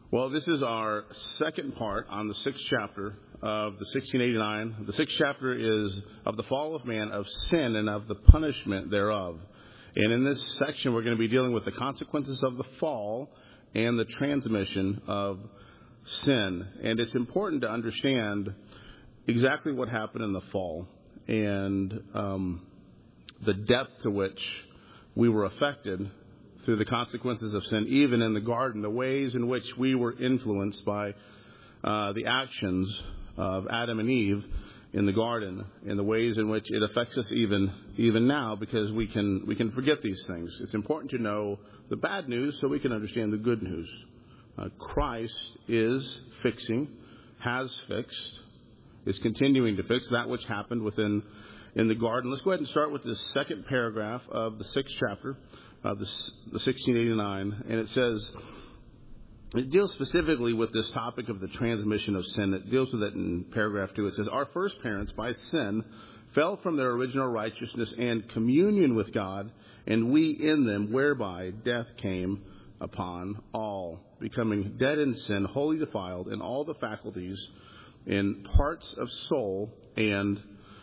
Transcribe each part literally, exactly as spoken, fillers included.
Well, this is our second part on the sixth chapter of the sixteen eighty-nine. The sixth chapter is of the fall of man, of sin, and of the punishment thereof. And in this section, we're going to be dealing with the consequences of the fall and the transmission of sin. And it's important to understand exactly what happened in the fall and um, the depth to which we were affected through the consequences of sin, even in the garden, the ways in which we were influenced by uh, the actions of Adam and Eve in the garden, and the ways in which it affects us even even now, because we can we can forget these things. It's important to know the bad news so we can understand the good news. Uh, Christ is fixing, has fixed, is continuing to fix that which happened within in the garden. Let's go ahead and start with this second paragraph of the sixth chapter of the, the sixteen eighty-nine, and it says, it deals specifically with this topic of the transmission of sin. It deals with it in paragraph two. It says, our first parents, by sin, fell from their original righteousness and communion with God, and we in them, whereby death came upon all, becoming dead in sin, wholly defiled in all the faculties, in parts of soul and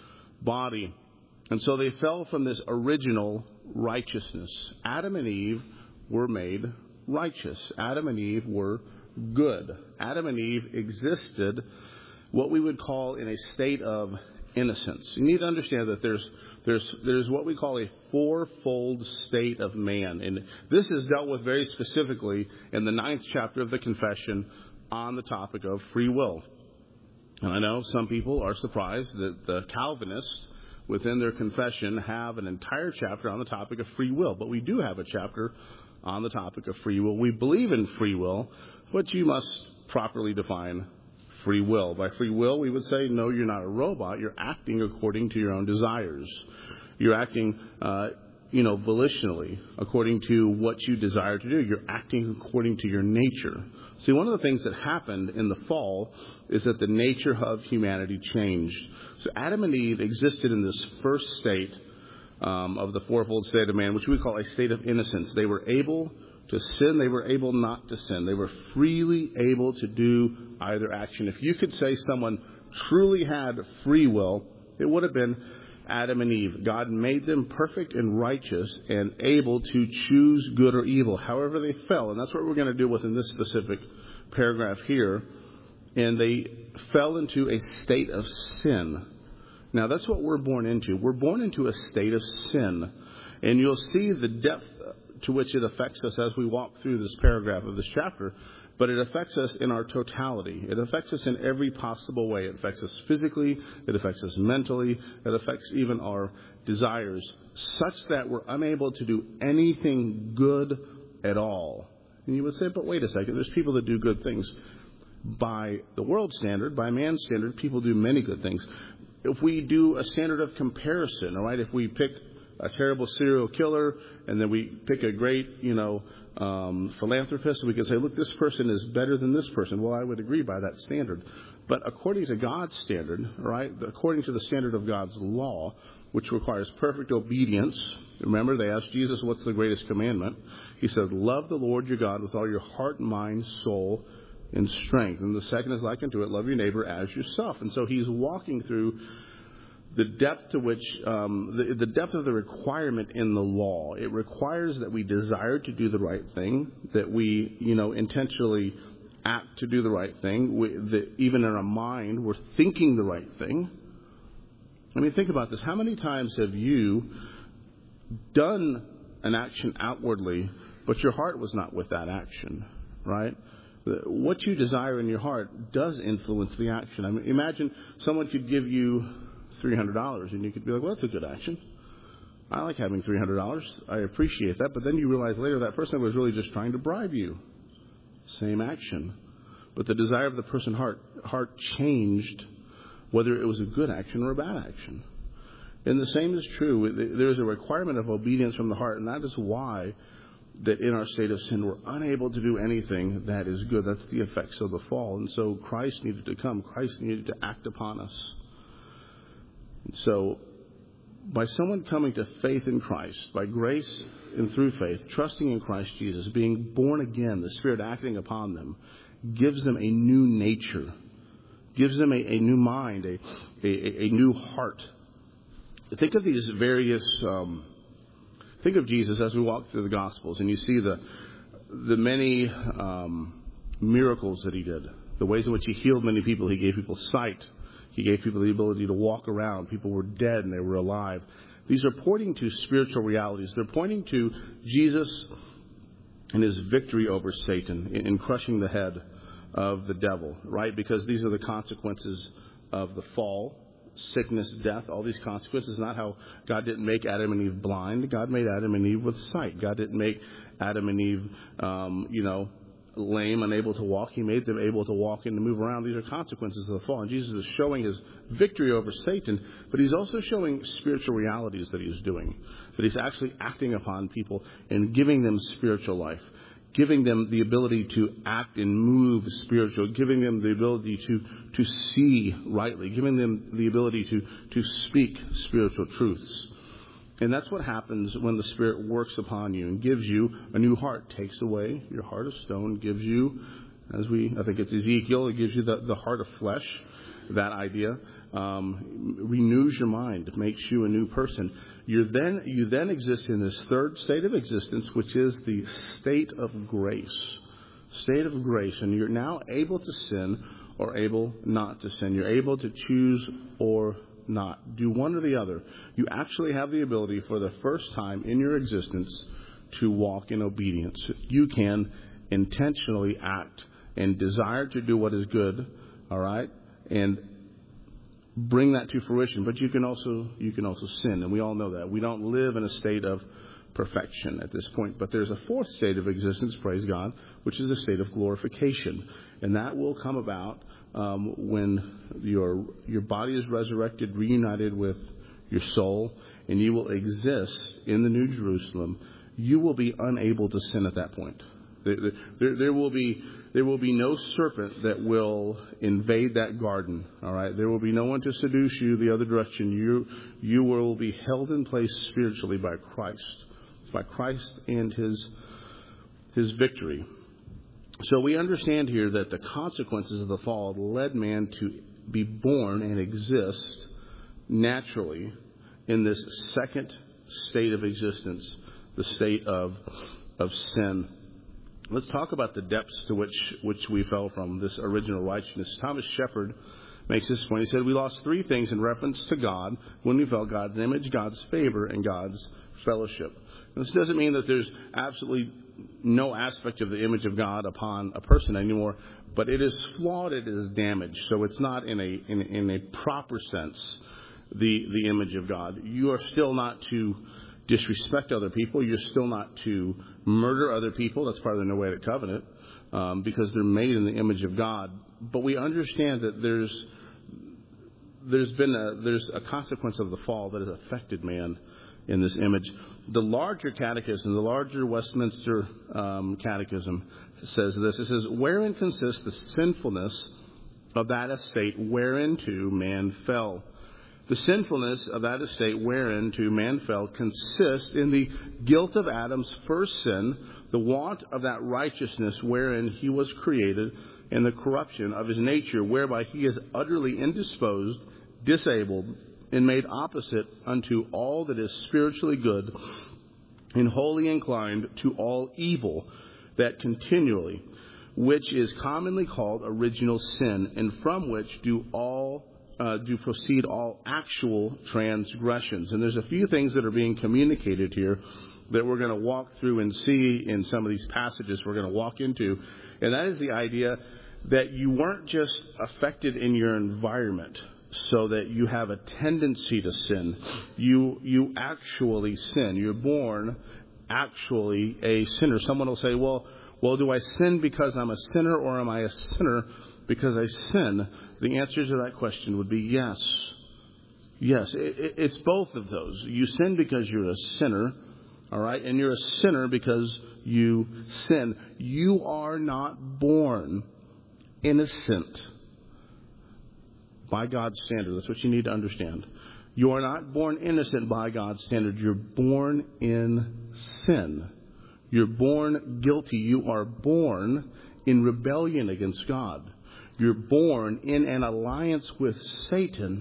body. And so they fell from this original righteousness. Adam and Eve were made righteous. Adam and Eve were good. Adam and Eve existed what we would call in a state of innocence. You need to understand that there's there's there's what we call a fourfold state of man. And this is dealt with very specifically in the ninth chapter of the Confession on the topic of free will. And I know some people are surprised that the Calvinists within their confession have an entire chapter on the topic of free will. But we do have a chapter on the topic of free will. We believe in free will, but you must properly define free will. By free will, we would say, no, you're not a robot. You're acting according to your own desires. You're acting, uh, you know, volitionally, according to what you desire to do. You're acting according to your nature. See, one of the things that happened in the fall is that the nature of humanity changed. So Adam and Eve existed in this first state um, of the fourfold state of man, which we call a state of innocence. They were able to sin. They were able not to sin. They were freely able to do either action. If you could say someone truly had free will, it would have been Adam and Eve. God made them perfect and righteous and able to choose good or evil, however they fell. And that's what we're going to do within this specific paragraph here. And they fell into a state of sin. Now, that's what we're born into. We're born into a state of sin. And you'll see the depth to which it affects us as we walk through this paragraph of this chapter. But it affects us in our totality. It affects us in every possible way. It affects us physically. It affects us mentally. It affects even our desires, such that we're unable to do anything good at all. And you would say, but wait a second, there's people that do good things. By the world standard, by man's standard, people do many good things. If we do a standard of comparison, all right, if we pick a terrible serial killer and then we pick a great, you know, um, philanthropist, we can say, look, this person is better than this person. Well, I would agree by that standard. But according to God's standard, right, according to the standard of God's law, which requires perfect obedience, remember they asked Jesus, what's the greatest commandment? He said, love the Lord your God with all your heart, mind, soul, and strength. And the second is like unto it, love your neighbor as yourself. And so he's walking through the depth to which, um, the, the depth of the requirement in the law. It requires that we desire to do the right thing, that we, you know, intentionally act to do the right thing, we, that even in our mind, we're thinking the right thing. I mean, think about this. How many times have you done an action outwardly, but your heart was not with that action, right? What you desire in your heart does influence the action. I mean, imagine someone could give you three hundred dollars and you could be like, well, that's a good action. I like having three hundred dollars. I appreciate that. But then you realize later that person was really just trying to bribe you. Same action. But the desire of the person's heart, heart changed whether it was a good action or a bad action. And the same is true. There is a requirement of obedience from the heart, and that is why that in our state of sin, we're unable to do anything that is good. That's the effects of the fall. And so Christ needed to come. Christ needed to act upon us. And so by someone coming to faith in Christ, by grace and through faith, trusting in Christ Jesus, being born again, the Spirit acting upon them, gives them a new nature, gives them a, a new mind, a, a, a new heart. Think of these various, um, think of Jesus as we walk through the Gospels and you see the, the many um, miracles that he did, the ways in which he healed many people. He gave people sight. He gave people the ability to walk around. People were dead and they were alive. These are pointing to spiritual realities. They're pointing to Jesus and his victory over Satan in, in crushing the head of the devil, right? Because these are the consequences of the fall, sickness, death, all these consequences. Not how God didn't make Adam and Eve blind. God made Adam and Eve with sight. God didn't make Adam and Eve, um, you know, lame, unable to walk. He made them able to walk and to move around. These are consequences of the fall. And Jesus is showing his victory over Satan, but he's also showing spiritual realities that he's doing, that he's actually acting upon people and giving them spiritual life, giving them the ability to act and move spiritual, giving them the ability to, to see rightly, giving them the ability to, to speak spiritual truths. And that's what happens when the Spirit works upon you and gives you a new heart, takes away your heart of stone, gives you, as we, I think it's Ezekiel, it gives you the, the heart of flesh, that idea, um, renews your mind, makes you a new person. You're then, you then exist in this third state of existence, which is the state of grace. State of grace. And you're now able to sin or able not to sin. You're able to choose or not. Do one or the other. You actually have the ability for the first time in your existence to walk in obedience. You can intentionally act and desire to do what is good, all right, and bring that to fruition. But you can also you can also sin, and we all know that. We don't live in a state of perfection at this point. But there's a fourth state of existence, praise God, which is a state of glorification. And that will come about um, when your your body is resurrected, reunited with your soul, and you will exist in the New Jerusalem. You will be unable to sin at that point. There, there, there will be there will be no serpent that will invade that garden. All right, there will be no one to seduce you the other direction. You you will be held in place spiritually by Christ, by Christ and His His victory. So we understand here that the consequences of the fall led man to be born and exist naturally in this second state of existence, the state of of sin. Let's talk about the depths to which which we fell from this original righteousness. Thomas Shepard makes this point. He said, we lost three things in reference to God when we fell: God's image, God's favor, and God's fellowship. And this doesn't mean that there's absolutely no aspect of the image of God upon a person anymore, but it is flawed, it is damaged. So it's not in a in, in a proper sense the the image of God. You are still not to disrespect other people. You're still not to murder other people. That's part of the Noahic covenant, um, because they're made in the image of God. But we understand that there's there's been a there's a consequence of the fall that has affected man in this image. The larger catechism, the larger Westminster um, catechism says this. It says, wherein consists the sinfulness of that estate whereinto man fell. The sinfulness of that estate whereinto man fell consists in the guilt of Adam's first sin, the want of that righteousness wherein he was created, and the corruption of his nature, whereby he is utterly indisposed, disabled, and made opposite unto all that is spiritually good, and wholly inclined to all evil, that continually, which is commonly called original sin, and from which do all uh, do proceed all actual transgressions. And there's a few things that are being communicated here that we're going to walk through and see in some of these passages we're going to walk into, and that is the idea that you weren't just affected in your environment so that you have a tendency to sin. You you actually sin. You're born actually a sinner. Someone will say, well, well, do I sin because I'm a sinner, or am I a sinner because I sin? The answer to that question would be yes. Yes, it, it's both of those. You sin because you're a sinner, all right, and you're a sinner because you sin. You are not born innocent by God's standard. That's what you need to understand. You are not born innocent by God's standard. You're born in sin. You're born guilty. You are born in rebellion against God. You're born in an alliance with Satan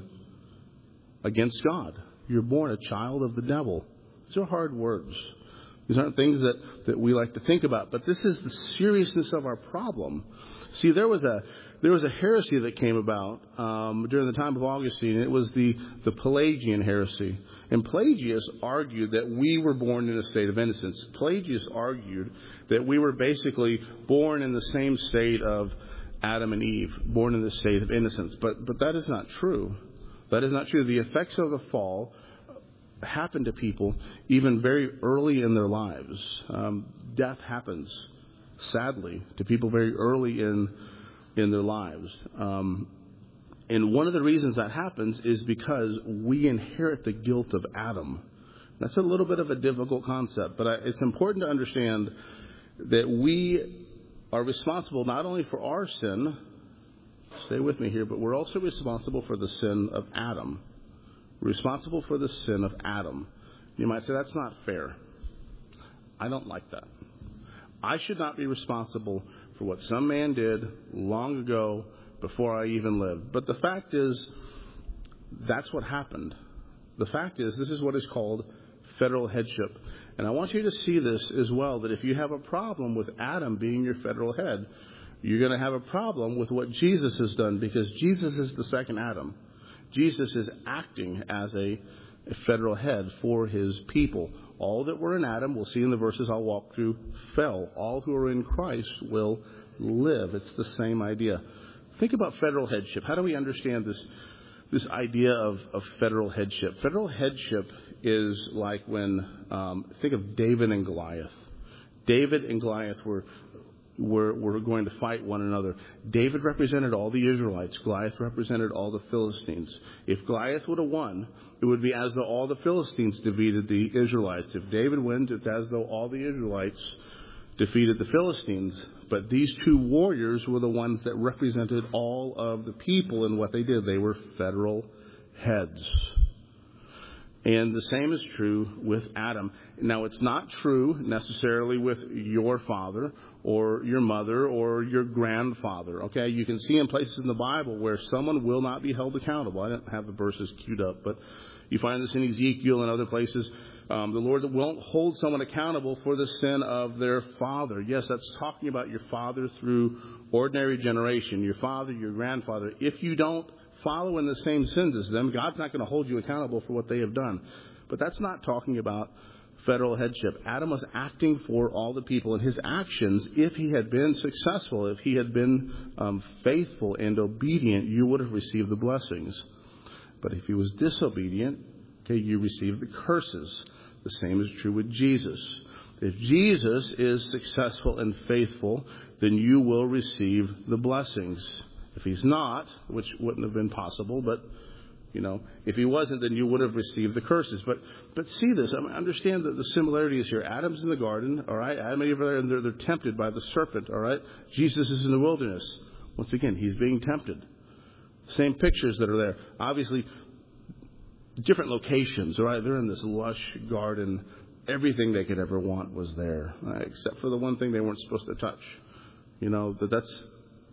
against God. You're born a child of the devil. These are hard words. These aren't things that, that we like to think about. But this is the seriousness of our problem. See, there was a there was a heresy that came about um, during the time of Augustine. It was the, the Pelagian heresy. And Pelagius argued that we were born in a state of innocence. Pelagius argued that we were basically born in the same state of Adam and Eve, born in the state of innocence. But but that is not true. That is not true. The effects of the fall happen to people even very early in their lives. Um, death happens, sadly, to people very early in in their lives. Um, and one of the reasons that happens is because we inherit the guilt of Adam. That's a little bit of a difficult concept, but I, it's important to understand that we are responsible not only for our sin, stay with me here, but we're also responsible for the sin of Adam. We're responsible for the sin of Adam. You might say, that's not fair. I don't like that. I should not be responsible for what some man did long ago before I even lived. But the fact is, that's what happened. The fact is, this is what is called federal headship. And I want you to see this as well, that if you have a problem with Adam being your federal head, you're going to have a problem with what Jesus has done, because Jesus is the second Adam. Jesus is acting as a, a federal head for his people. All that were in Adam, we'll see in the verses I'll walk through, fell. All who are in Christ will live. It's the same idea. Think about federal headship. How do we understand this, this idea of, of federal headship? Federal headship is like when, um, think of David and Goliath. David and Goliath were Were, were going to fight one another. David represented all the Israelites. Goliath represented all the Philistines. If Goliath would have won, it would be as though all the Philistines defeated the Israelites. If David wins, it's as though all the Israelites defeated the Philistines. But these two warriors were the ones that represented all of the people in what they did. They were federal heads. And the same is true with Adam. Now, it's not true necessarily with your father or your mother or your grandfather. Okay, you can see in places in the Bible where someone will not be held accountable. I don't have the verses queued up, but you find this in Ezekiel and other places. Um, the Lord won't hold someone accountable for the sin of their father. Yes, that's talking about your father through ordinary generation, your father, your grandfather. If you don't follow in the same sins as them, God's not going to hold you accountable for what they have done. But that's not talking about federal headship. Adam was acting for all the people, and his actions, if he had been successful, if he had been um, faithful and obedient, you would have received the blessings. But if he was disobedient, okay, you received the curses. The same is true with Jesus. If Jesus is successful and faithful, then you will receive the blessings. If he's not, which wouldn't have been possible, but, you know, if he wasn't, then you would have received the curses. But but see this. I mean, understand that the similarities here. Adam's in the garden, all right? Adam and Eve are there, and they're, they're tempted by the serpent, all right? Jesus is in the wilderness. Once again, he's being tempted. Same pictures that are there. Obviously, different locations, all right? They're in this lush garden. Everything they could ever want was there, right? Except for the one thing they weren't supposed to touch. You know, that that's...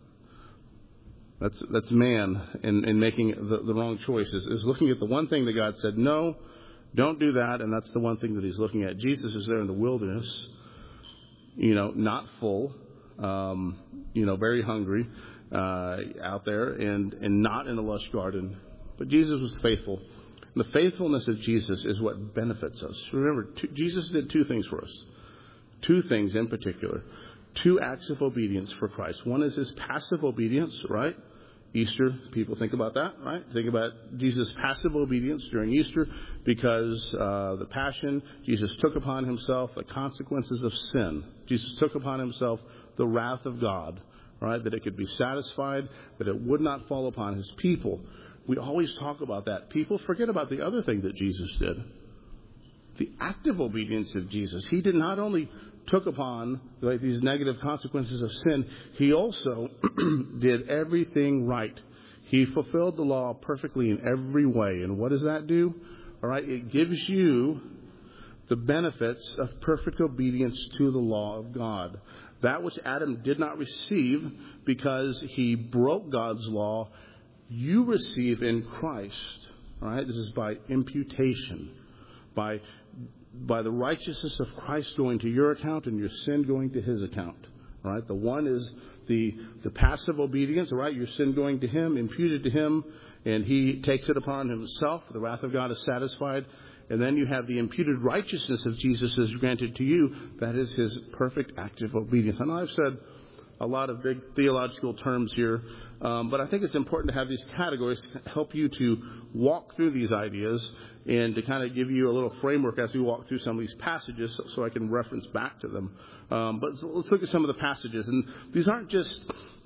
That's that's man in, in making the, the wrong choices, is looking at the one thing that God said, no, don't do that, and that's the one thing that he's looking at. Jesus is there in the wilderness, you know, not full, um, you know, very hungry uh, out there, and, and not in a lush garden. But Jesus was faithful. And the faithfulness of Jesus is what benefits us. Remember, two, Jesus did two things for us, two things in particular. Two acts of obedience for Christ. One is his passive obedience, right? Easter, people think about that, right? Think about Jesus' passive obedience during Easter, because uh, the Passion, Jesus took upon himself the consequences of sin. Jesus took upon himself the wrath of God, right? That it could be satisfied, that it would not fall upon his people. We always talk about that. People forget about the other thing that Jesus did. The active obedience of Jesus. He did not only took upon like these negative consequences of sin, he also did everything right. He fulfilled the law perfectly in every way. And what does that do? All right, it gives you the benefits of perfect obedience to the law of God. That which Adam did not receive because he broke God's law, you receive in Christ. All right, this is by imputation, by by the righteousness of Christ going to your account and your sin going to his account. All right, the one is the the passive obedience. All right, your sin going to him, imputed to him, and he takes it upon himself. The wrath of God is satisfied. And then you have the imputed righteousness of Jesus is granted to you. That is his perfect active obedience. I know I've said a lot of big theological terms here, um, but I think it's important to have these categories to help you to walk through these ideas and to kind of give you a little framework as we walk through some of these passages so, so I can reference back to them. Um, but so let's look at some of the passages. And these aren't just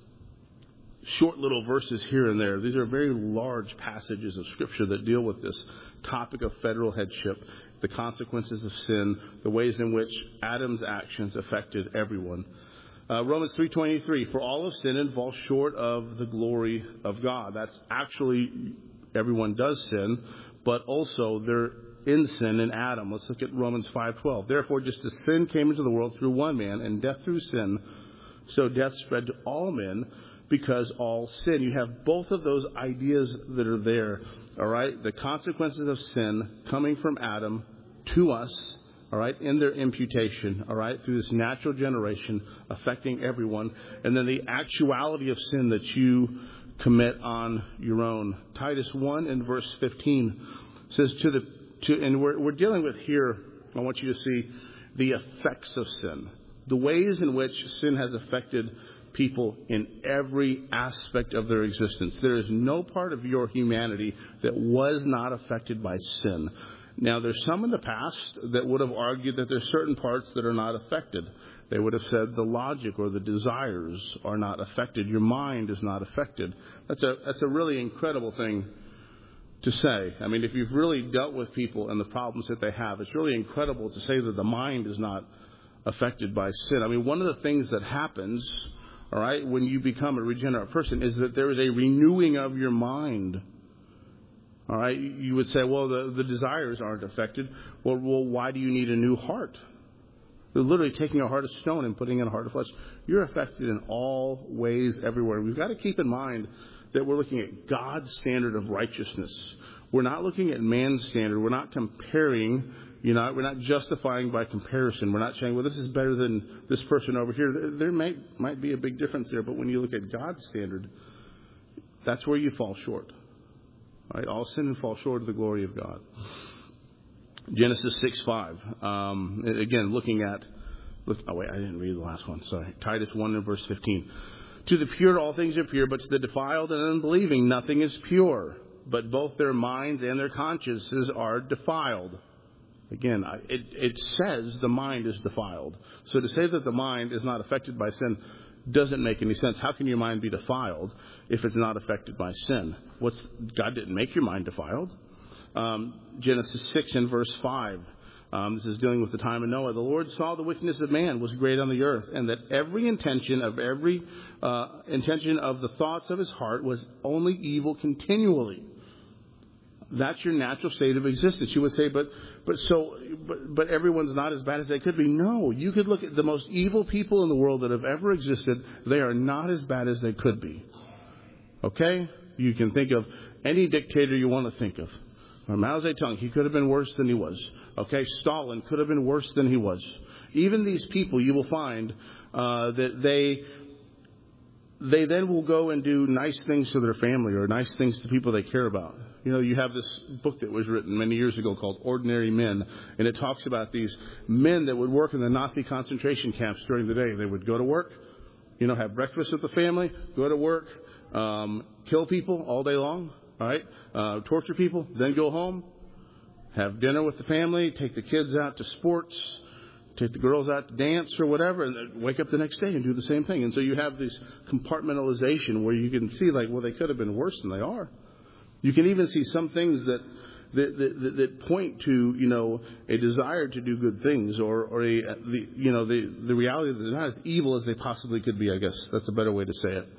short little verses here and there. These are very large passages of Scripture that deal with this topic of federal headship, the consequences of sin, the ways in which Adam's actions affected everyone. Uh, Romans three twenty-three, for all have sinned and fall short of the glory of God. That's actually, everyone does sin, but also they're in sin in Adam. Let's look at Romans five twelve. Therefore, just as sin came into the world through one man, and death through sin, so death spread to all men, because all sin. You have both of those ideas that are there, all right? The consequences of sin coming from Adam to us, all right, in their imputation, all right, through this natural generation affecting everyone. And then the actuality of sin that you commit on your own. Titus one and verse fifteen says to the, to, and we're, we're dealing with here, I want you to see the effects of sin, the ways in which sin has affected people in every aspect of their existence. There is no part of your humanity that was not affected by sin. Now, there's some in the past that would have argued that there's certain parts that are not affected. They would have said the logic or the desires are not affected. Your mind is not affected. That's a that's a really incredible thing to say. I mean, if you've really dealt with people and the problems that they have, it's really incredible to say that the mind is not affected by sin. I mean, one of the things that happens, all right, when you become a regenerate person is that there is a renewing of your mind. All right, you would say, well, the, the desires aren't affected. Well, well, why do you need a new heart? They're literally taking a heart of stone and putting in a heart of flesh. You're affected in all ways, everywhere. We've got to keep in mind that we're looking at God's standard of righteousness. We're not looking at man's standard. We're not comparing. You know, we're not justifying by comparison. We're not saying, well, this is better than this person over here. There, there may, might be a big difference there, but when you look at God's standard, that's where you fall short. All right, all sin and fall short of the glory of God. Genesis six five. Um, again, looking at, look. Oh wait, I didn't read the last one. Sorry. Titus one and verse fifteen. To the pure, all things are pure, but to the defiled and unbelieving, nothing is pure. But both their minds and their consciences are defiled. Again, it, it says the mind is defiled. So to say that the mind is not affected by sin doesn't make any sense. How can your mind be defiled if it's not affected by sin? What's God didn't make your mind defiled. Um, Genesis six and verse five. Um, this is dealing with the time of Noah. The Lord saw the wickedness of man was great on the earth, and that every intention of every uh, intention of the thoughts of his heart was only evil continually. That's your natural state of existence. You would say, but but so but, but everyone's not as bad as they could be. No, you could look at the most evil people in the world that have ever existed. They are not as bad as they could be. Okay? You can think of any dictator you want to think of. Or Mao Zedong, he could have been worse than he was. Okay? Stalin could have been worse than he was. Even these people, you will find uh, that they they then will go and do nice things to their family or nice things to people they care about. You know, you have this book that was written many years ago called Ordinary Men, and it talks about these men that would work in the Nazi concentration camps during the day. They would go to work, you know, have breakfast with the family, go to work, um, kill people all day long, all right, uh, torture people, then go home, have dinner with the family, take the kids out to sports, take the girls out to dance or whatever, and then wake up the next day and do the same thing. And so you have this compartmentalization where you can see, like, well, they could have been worse than they are. You can even see some things that that, that, that point to, you know, a desire to do good things, or, or a, the, you know, the, the reality that they're not as evil as they possibly could be, I guess. That's a better way to say it.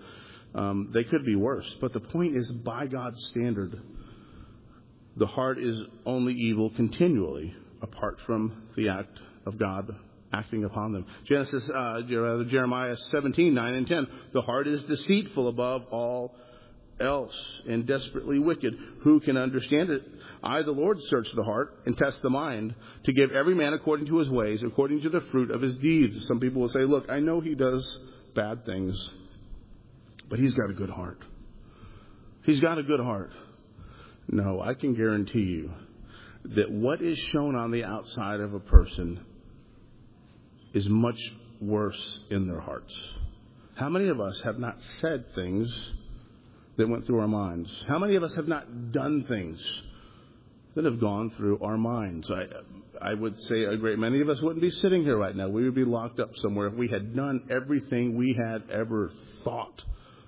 Um, they could be worse. But the point is, by God's standard, the heart is only evil continually, apart from the act of God acting upon them. Genesis, uh, rather Jeremiah seventeen, nine and ten. The heart is deceitful above all else and desperately wicked. Who can understand it? I, the Lord, search the heart and test the mind to give every man according to his ways, according to the fruit of his deeds. Some people will say, look, I know he does bad things, but he's got a good heart. He's got a good heart. No, I can guarantee you that what is shown on the outside of a person is much worse in their hearts. How many of us have not said things that went through our minds? How many of us have not done things that have gone through our minds? I, I would say a great many of us wouldn't be sitting here right now. We would be locked up somewhere if we had done everything we had ever thought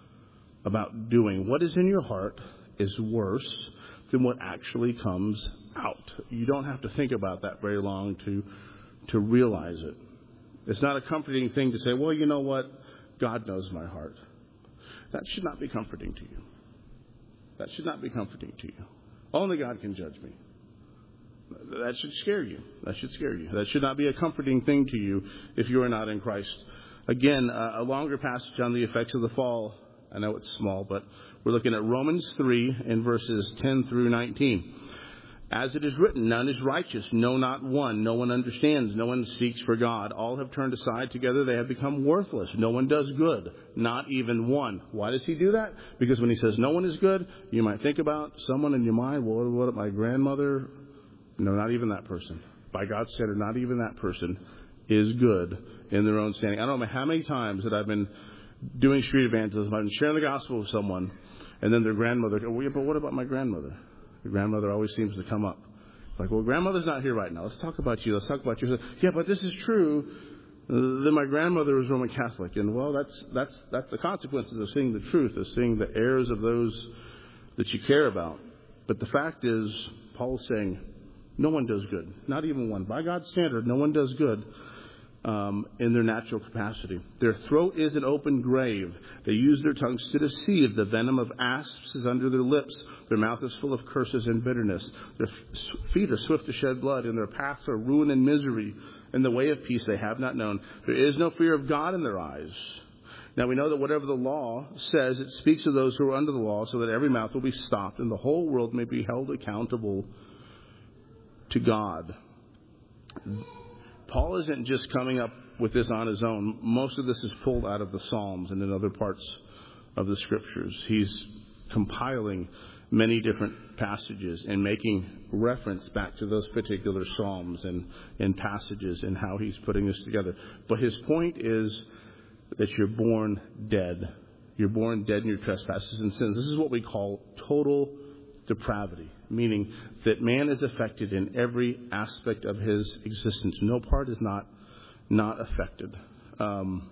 about doing. What is in your heart is worse than what actually comes out. You don't have to think about that very long to to realize it. It's not a comforting thing to say, well, you know what? God knows my heart. That should not be comforting to you. That should not be comforting to you. Only God can judge me. That should scare you. That should scare you. That should not be a comforting thing to you if you are not in Christ. Again, a longer passage on the effects of the fall. I know it's small, but we're looking at Romans three in verses ten through nineteen. As it is written, none is righteous, no, not one. No one understands, no one seeks for God. All have turned aside together, they have become worthless. No one does good, not even one. Why does he do that? Because when he says no one is good, you might think about someone in your mind, well, what, my grandmother? No, not even that person. By God's standard, not even that person is good in their own standing. I don't know how many times that I've been doing street evangelism, I've been sharing the gospel with someone, and then their grandmother, oh, yeah, but what about my grandmother? Your grandmother always seems to come up. Like, well, grandmother's not here right now. Let's talk about you. Let's talk about you. Yeah, but this is true. Then my grandmother was Roman Catholic. And, well, that's that's that's the consequences of seeing the truth, of seeing the errors of those that you care about. But the fact is, Paul's saying, no one does good. Not even one. By God's standard, no one does good um, in their natural capacity. Their throat is an open grave. They use their tongues to deceive. The venom of asps is under their lips. Their mouth is full of curses and bitterness. Their feet are swift to shed blood, and their paths are ruin and misery. In the way of peace they have not known. There is no fear of God in their eyes. Now we know that whatever the law says, it speaks of those who are under the law, so that every mouth will be stopped, and the whole world may be held accountable to God. Paul isn't just coming up with this on his own. Most of this is pulled out of the Psalms and in other parts of the Scriptures. He's compiling many different passages and making reference back to those particular Psalms and, and passages and how he's putting this together. But his point is that you're born dead. You're born dead in your trespasses and sins. This is what we call total depravity, meaning that man is affected in every aspect of his existence. No part is not not affected. Um,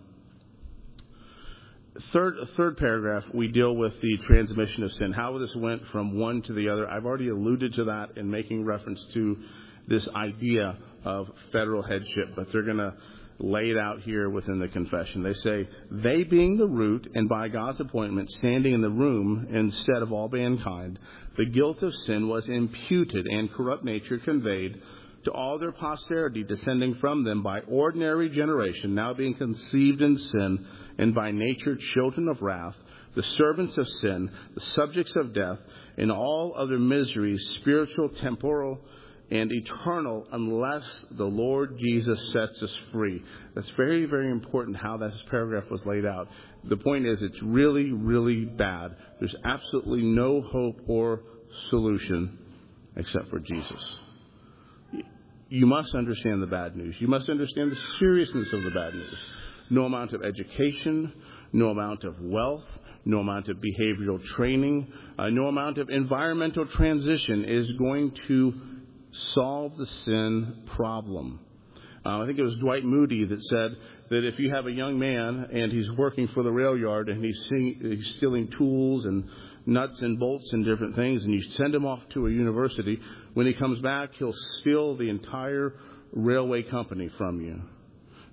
third, third paragraph, we deal with the transmission of sin, how this went from one to the other. I've already alluded to that in making reference to this idea of federal headship, but they're going to lay it out here within the confession. They say, they being the root and by God's appointment standing in the room instead of all mankind, the guilt of sin was imputed and corrupt nature conveyed to all their posterity descending from them by ordinary generation, now being conceived in sin and by nature children of wrath, the servants of sin, the subjects of death, and all other miseries, spiritual, temporal, and eternal, unless the Lord Jesus sets us free. That's very, very important how this paragraph was laid out. The point is, it's really, really bad. There's absolutely no hope or solution except for Jesus. You must understand the bad news. You must understand the seriousness of the bad news. No amount of education, no amount of wealth, no amount of behavioral training, uh, no amount of environmental transition is going to solve the sin problem. Uh, I think it was Dwight Moody that said that if you have a young man and he's working for the rail yard and he's, seeing, he's stealing tools and nuts and bolts and different things, and you send him off to a university, when he comes back, he'll steal the entire railway company from you.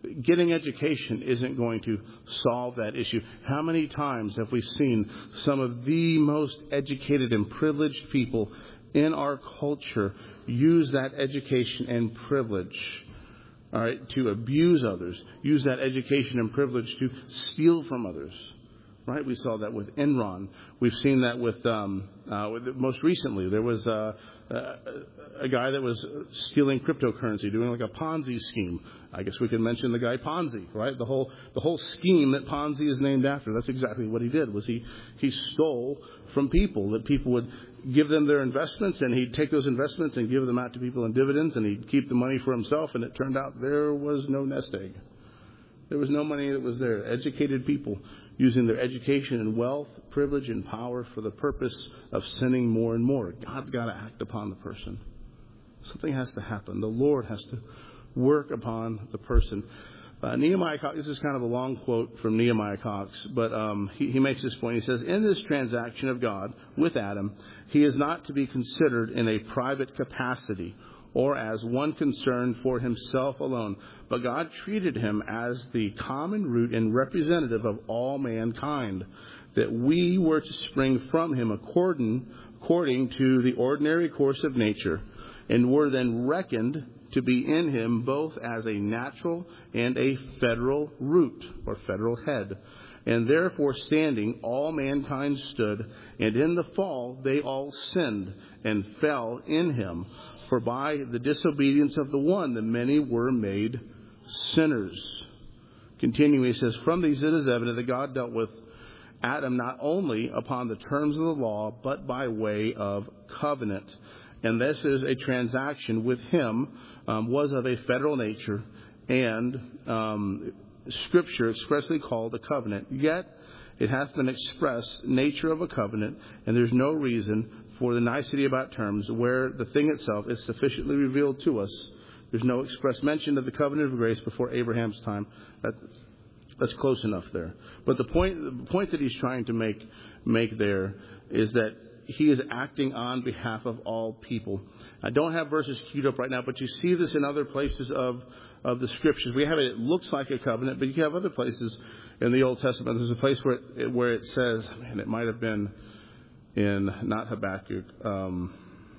Getting education isn't going to solve that issue. How many times have we seen some of the most educated and privileged people in our culture use that education and privilege, all right, to abuse others, use that education and privilege to steal from others? Right? We saw that with Enron. We've seen that with, um, uh, with most recently, there was uh, uh, a guy that was stealing cryptocurrency, doing like a Ponzi scheme. I guess we could mention the guy Ponzi, right? The whole the whole scheme that Ponzi is named after. That's exactly what he did. Was he he stole from people, that people would give them their investments, and he'd take those investments and give them out to people in dividends, and he'd keep the money for himself. And it turned out there was no nest egg. There was no money that was there. Educated people using their education and wealth, privilege and power for the purpose of sinning more and more. God's got to act upon the person. Something has to happen. The Lord has to work upon the person. Uh, Nehemiah Cox, this is kind of a long quote from Nehemiah Cox, but um, he, he makes this point. He says, in this transaction of God with Adam, he is not to be considered in a private capacity or as one concerned for himself alone, but God treated him as the common root and representative of all mankind, that we were to spring from him according, according to the ordinary course of nature, and were then reckoned to be in him both as a natural and a federal root or federal head. And therefore standing, all mankind stood, and in the fall they all sinned and fell in him. For by the disobedience of the one, the many were made sinners. Continuing, he says, from these it is evident that God dealt with Adam not only upon the terms of the law, but by way of covenant. And this is a transaction with him, um, was of a federal nature, and um, Scripture expressly called a covenant. Yet it hath been expressed nature of a covenant, and there's no reason for the nicety about terms, where the thing itself is sufficiently revealed to us. There's no express mention of the covenant of grace before Abraham's time. That, that's close enough there. But the point, the point that he's trying to make make there is that he is acting on behalf of all people. I don't have verses queued up right now, but you see this in other places of of the Scriptures. We have it, it looks like a covenant, but you have other places in the Old Testament. There's a place where it, where it says, man, it might have been in, not Habakkuk, um,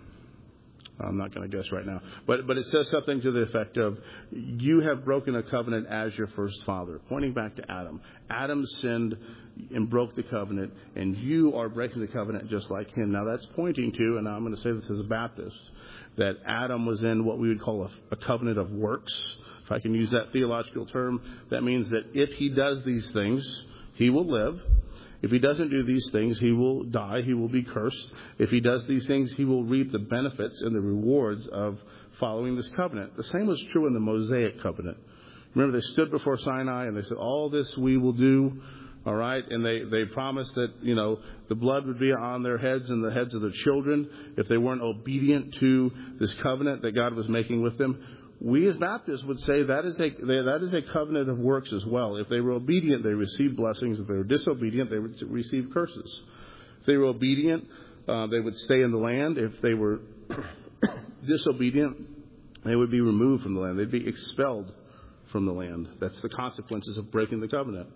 I'm not going to guess right now, but but it says something to the effect of, you have broken a covenant as your first father, pointing back to Adam. Adam sinned and broke the covenant, and you are breaking the covenant just like him. Now that's pointing to, and I'm going to say this as a Baptist, that Adam was in what we would call a, a covenant of works. If I can use that theological term, that means that if he does these things, he will live. If he doesn't do these things, he will die. He will be cursed. If he does these things, he will reap the benefits and the rewards of following this covenant. The same was true in the Mosaic covenant. Remember, they stood before Sinai and they said, all this we will do. All right. And they, they promised that, you know, the blood would be on their heads and the heads of their children if they weren't obedient to this covenant that God was making with them. We as Baptists would say that is a that is a covenant of works as well. If they were obedient, they received blessings. If they were disobedient, they would receive curses. If they were obedient, uh, they would stay in the land. If they were disobedient, they would be removed from the land. They'd be expelled from the land. That's the consequences of breaking the covenant.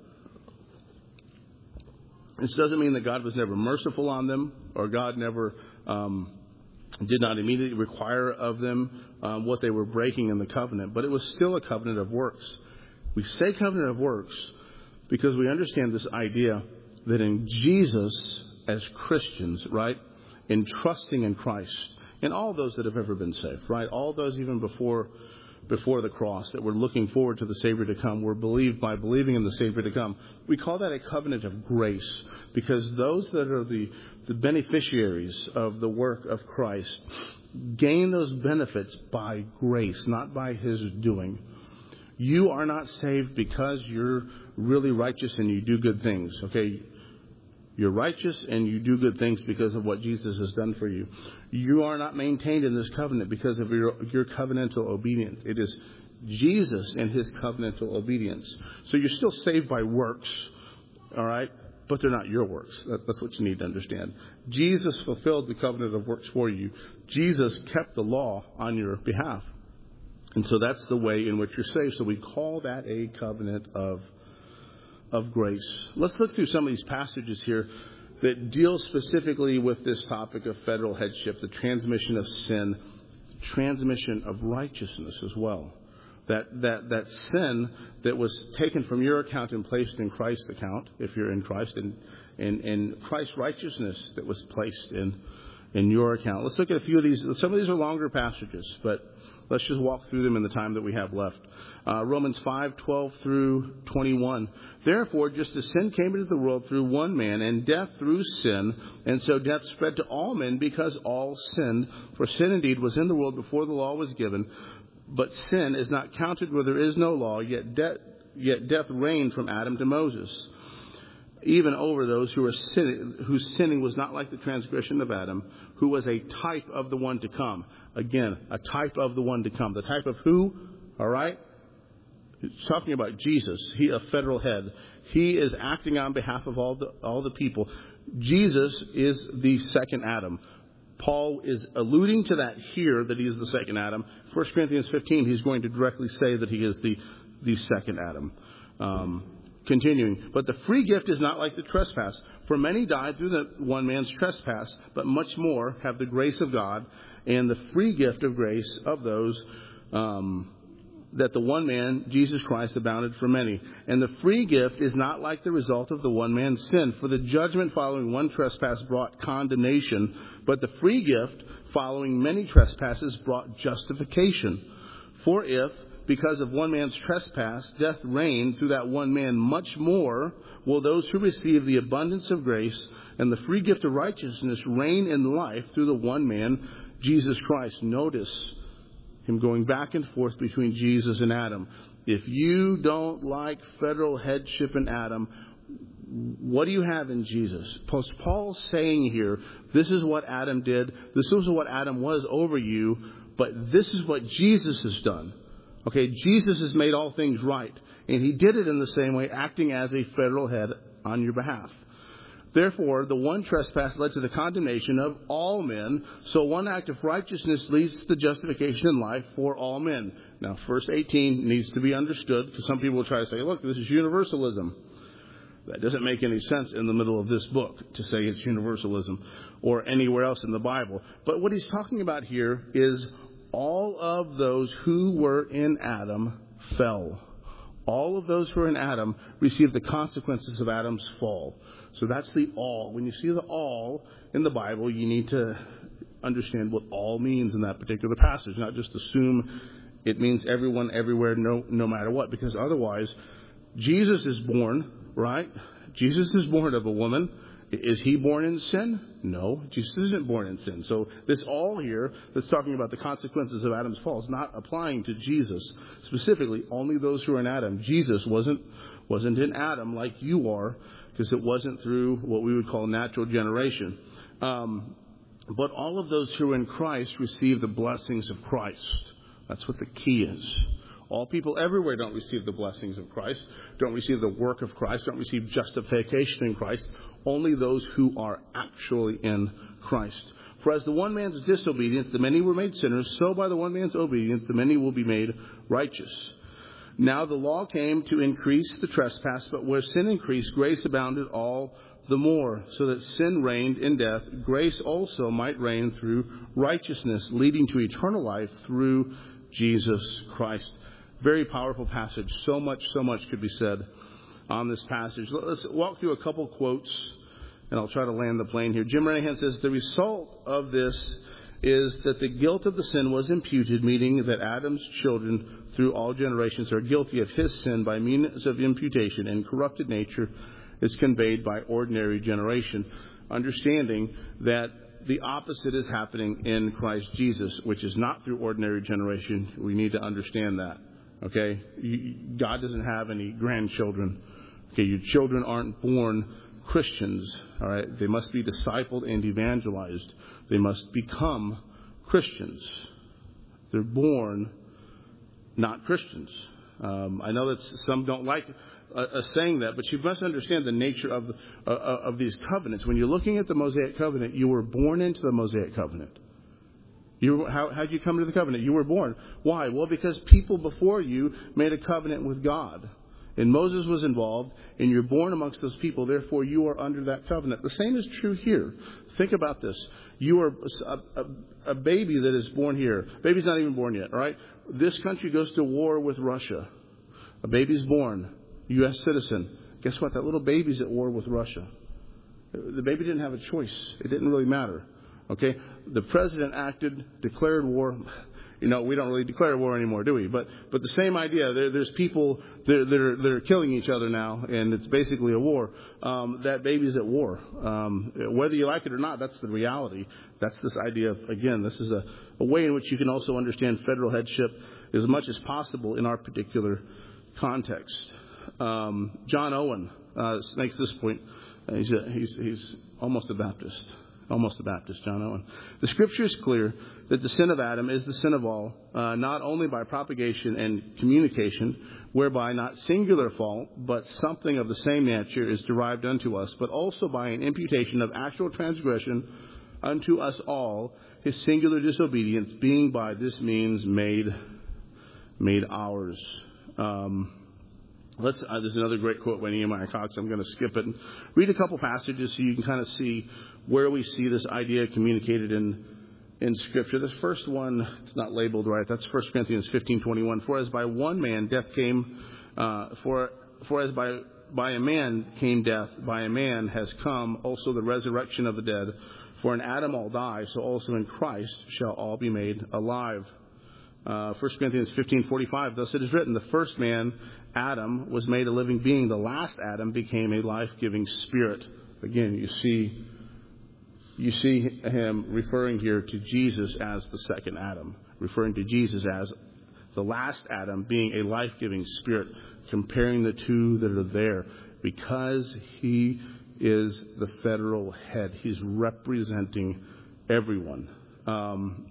This doesn't mean that God was never merciful on them, or God never um, did not immediately require of them um, what they were breaking in the covenant. But it was still a covenant of works. We say covenant of works because we understand this idea that in Jesus, as Christians, right, in trusting in Christ, and all those that have ever been saved, right, all those even before before the cross that were looking forward to the Savior to come, were believed by believing in the Savior to come. We call that a covenant of grace, because those that are the, the beneficiaries of the work of Christ gain those benefits by grace, not by his doing. You are not saved because you're really righteous and you do good things, okay? You're righteous and you do good things because of what Jesus has done for you. You are not maintained in this covenant because of your, your covenantal obedience. It is Jesus and his covenantal obedience. So you're still saved by works, all right? But they're not your works. That, that's what you need to understand. Jesus fulfilled the covenant of works for you. Jesus kept the law on your behalf. And so that's the way in which you're saved. So we call that a covenant of, of grace. Let's look through some of these passages here that deal specifically with this topic of federal headship, the transmission of sin, transmission of righteousness as well. That, that, that sin that was taken from your account and placed in Christ's account, if you're in Christ, and, and, and Christ's righteousness that was placed in, in your account. Let's look at a few of these. Some of these are longer passages, but let's just walk through them in the time that we have left. Uh, Romans five, twelve through twenty-one. Therefore, just as sin came into the world through one man, and death through sin, and so death spread to all men because all sinned. For sin indeed was in the world before the law was given, but sin is not counted where there is no law, yet, de- yet death reigned from Adam to Moses, even over those who were sinning, whose sinning was not like the transgression of Adam, who was a type of the one to come. Again, a type of the one to come. The type of who? All right? It's talking about Jesus. He, a federal head. He is acting on behalf of all the all the people. Jesus is the second Adam. Paul is alluding to that here, that he is the second Adam. First Corinthians fifteen, he's going to directly say that he is the, the second Adam. Um, continuing, but the free gift is not like the trespass. For many died through the one man's trespass, but much more have the grace of God and the free gift of grace of those um, that the one man, Jesus Christ, abounded for many. And the free gift is not like the result of the one man's sin. For the judgment following one trespass brought condemnation, but the free gift following many trespasses brought justification. For if, because of one man's trespass, death reigned through that one man, much more will those who receive the abundance of grace and the free gift of righteousness reign in life through the one man, Jesus Christ. Notice him going back and forth between Jesus and Adam. If you don't like federal headship in Adam, what do you have in Jesus? Paul's saying here, this is what Adam did. This is what Adam was over you, but this is what Jesus has done. Okay, Jesus has made all things right, and he did it in the same way, acting as a federal head on your behalf. Therefore, the one trespass led to the condemnation of all men, so one act of righteousness leads to the justification in life for all men. Now, verse eighteen needs to be understood, because some people will try to say, look, this is universalism. That doesn't make any sense in the middle of this book to say it's universalism or anywhere else in the Bible. But what he's talking about here is all of those who were in Adam fell. All of those who are in Adam received the consequences of Adam's fall. So that's the all. When you see the all in the Bible, you need to understand what all means in that particular passage, not just assume it means everyone, everywhere, no, no matter what, because otherwise, Jesus is born, right? Jesus is born of a woman. Is he born in sin? No, Jesus isn't born in sin. So this all here that's talking about the consequences of Adam's fall is not applying to Jesus specifically. Only those who are in Adam. Jesus wasn't wasn't in Adam like you are, because it wasn't through what we would call natural generation. Um, but all of those who are in Christ receive the blessings of Christ. That's what the key is. All people everywhere don't receive the blessings of Christ, don't receive the work of Christ, don't receive justification in Christ. Only those who are actually in Christ. For as the one man's disobedience, the many were made sinners, so by the one man's obedience, the many will be made righteous. Now the law came to increase the trespass, but where sin increased, grace abounded all the more, so that sin reigned in death, grace also might reign through righteousness, leading to eternal life through Jesus Christ. Very powerful passage. So much, so much could be said on this passage. Let's walk through a couple quotes, and I'll try to land the plane here. Jim Renahan says, the result of this is that the guilt of the sin was imputed, meaning that Adam's children through all generations are guilty of his sin by means of imputation, and corrupted nature is conveyed by ordinary generation. Understanding that the opposite is happening in Christ Jesus, which is not through ordinary generation. We need to understand that. Okay, God doesn't have any grandchildren. Okay, your children aren't born Christians. All right, they must be discipled and evangelized. They must become Christians. They're born not Christians. Um, I know that some don't like uh, uh, saying that, but you must understand the nature of uh, of these covenants. When you're looking at the Mosaic covenant, you were born into the Mosaic covenant. You, how how'd you come to the covenant? You were born. Why? Well, because people before you made a covenant with God. And Moses was involved, and you're born amongst those people. Therefore, you are under that covenant. The same is true here. Think about this. You are a, a, a baby that is born here. Baby's not even born yet, all right? This country goes to war with Russia. A baby's born, U S citizen. Guess what? That little baby's at war with Russia. The baby didn't have a choice. It didn't really matter. Okay? The president acted, declared war. You know, we don't really declare war anymore, do we? But but the same idea. There, there's people that, that, are, that are killing each other now, and it's basically a war. Um, that baby's at war. Um, whether you like it or not, that's the reality. That's this idea of, again, this is a, a way in which you can also understand federal headship as much as possible in our particular context. Um, John Owen uh, makes this point. Uh, he's, a, he's, he's almost a Baptist. Almost a Baptist, John Owen. The Scripture is clear that the sin of Adam is the sin of all, uh, not only by propagation and communication, whereby not singular fault, but something of the same nature is derived unto us, but also by an imputation of actual transgression unto us all, his singular disobedience being by this means made made ours. Um, Let's. Uh, there's another great quote by Nehemiah Cox. I'm going to skip it and read a couple passages so you can kind of see where we see this idea communicated in in Scripture. This first one, it's not labeled right. That's First Corinthians fifteen twenty-one. For as by one man death came, uh, for for as by by a man came death, by a man has come also the resurrection of the dead. For in Adam all die, so also in Christ shall all be made alive. Uh, First Corinthians fifteen forty-five. Thus it is written, the first man, Adam, was made a living being. The last Adam became a life-giving spirit. Again, you see, you see him referring here to Jesus as the second Adam, referring to Jesus as the last Adam being a life-giving spirit, comparing the two that are there, because he is the federal head. He's representing everyone, um,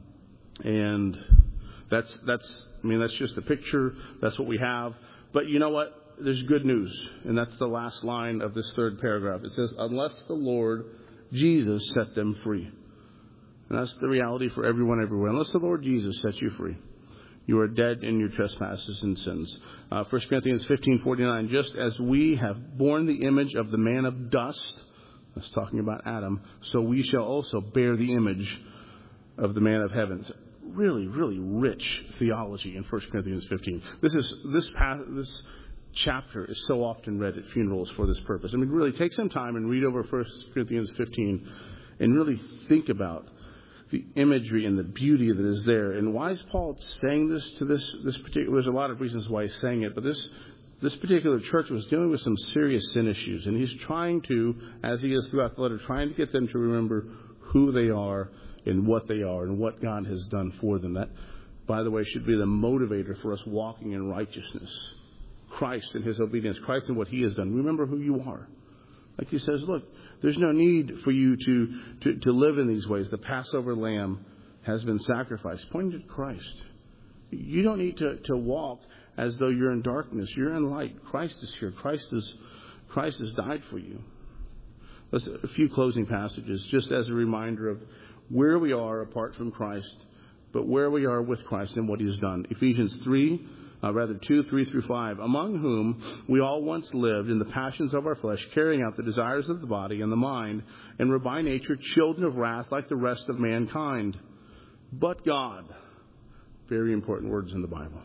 and that's that's. I mean, that's just a picture. That's what we have. But you know what? There's good news. And that's the last line of this third paragraph. It says, unless the Lord Jesus set them free. And that's the reality for everyone everywhere. Unless the Lord Jesus sets you free, you are dead in your trespasses and sins. Uh, First Corinthians fifteen forty-nine, just as we have borne the image of the man of dust, that's talking about Adam, so we shall also bear the image of the man of heavens. Really, really rich theology in First Corinthians fifteen. This is this path, this chapter is so often read at funerals for this purpose. I mean, really take some time and read over First Corinthians fifteen, and really think about the imagery and the beauty that is there. And why is Paul saying this to this this particular? There's a lot of reasons why he's saying it, but this this particular church was dealing with some serious sin issues, and he's trying to, as he is throughout the letter, trying to get them to remember who they are and what they are and what God has done for them. That, by the way, should be the motivator for us walking in righteousness. Christ and his obedience. Christ and what he has done. Remember who you are. Like he says, look, there's no need for you to, to, to live in these ways. The Passover lamb has been sacrificed, pointing to Christ. You don't need to, to walk as though you're in darkness. You're in light. Christ is here. Christ is Christ has died for you. Let's, a few closing passages, just as a reminder of where we are apart from Christ, but where we are with Christ and what he has done. Ephesians three, uh, rather two, three through five. Among whom we all once lived in the passions of our flesh, carrying out the desires of the body and the mind, and were by nature children of wrath like the rest of mankind. But God, very important words in the Bible.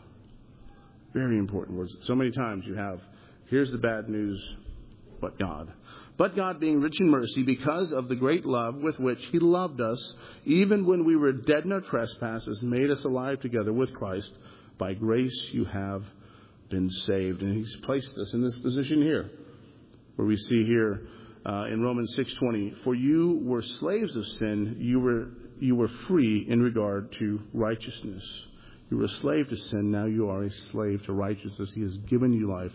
Very important words. So many times you have, here's the bad news, but God. But God, being rich in mercy, because of the great love with which he loved us, even when we were dead in our trespasses, made us alive together with Christ. By grace you have been saved. And he's placed us in this position here, where we see here uh, in Romans six twenty, for you were slaves of sin, you were you were free in regard to righteousness. You were a slave to sin, now you are a slave to righteousness. He has given you life.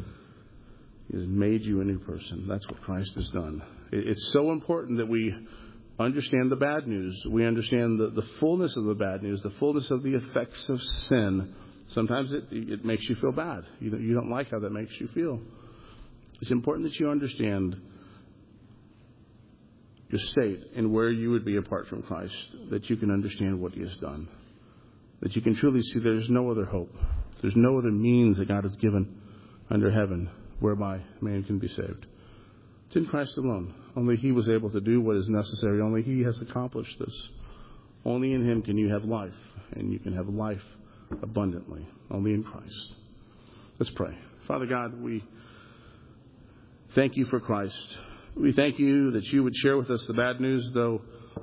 He has made you a new person. That's what Christ has done. It's so important that we understand the bad news. We understand the, the fullness of the bad news, the fullness of the effects of sin. Sometimes it, it makes you feel bad. You don't, you don't like how that makes you feel. It's important that you understand your state and where you would be apart from Christ, that you can understand what He has done. That you can truly see there's no other hope. There's no other means that God has given under heaven whereby man can be saved. It's in Christ alone. Only He was able to do what is necessary. Only He has accomplished this. Only in Him can you have life, and you can have life abundantly. Only in Christ. Let's pray. Father God, we thank You for Christ. We thank You that You would share with us the bad news, though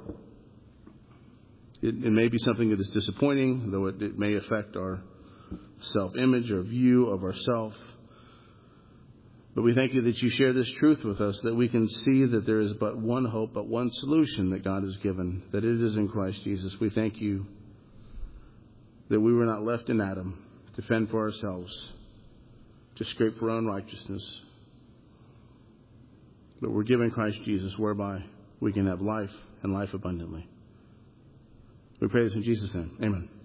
it, it may be something that is disappointing, though it, it may affect our self-image or view of ourselves. But we thank You that You share this truth with us, that we can see that there is but one hope, but one solution that God has given, that it is in Christ Jesus. We thank You that we were not left in Adam to fend for ourselves, to scrape for our own righteousness, but we're given Christ Jesus, whereby we can have life and life abundantly. We pray this in Jesus' name. Amen.